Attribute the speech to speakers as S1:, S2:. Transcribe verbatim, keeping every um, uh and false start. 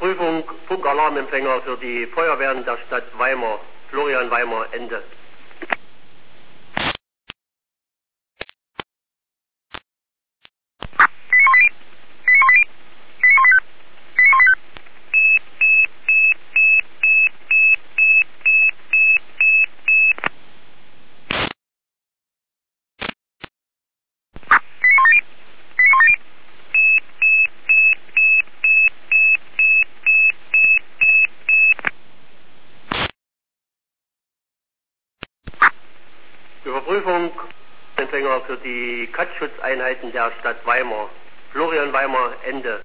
S1: Überprüfung Funkalarmempfänger für die Feuerwehren der Stadt Weimar. Florian Weimar, Ende. Überprüfung Empfänger für die Katzschutzeinheiten der Stadt Weimar. Florian Weimar, Ende.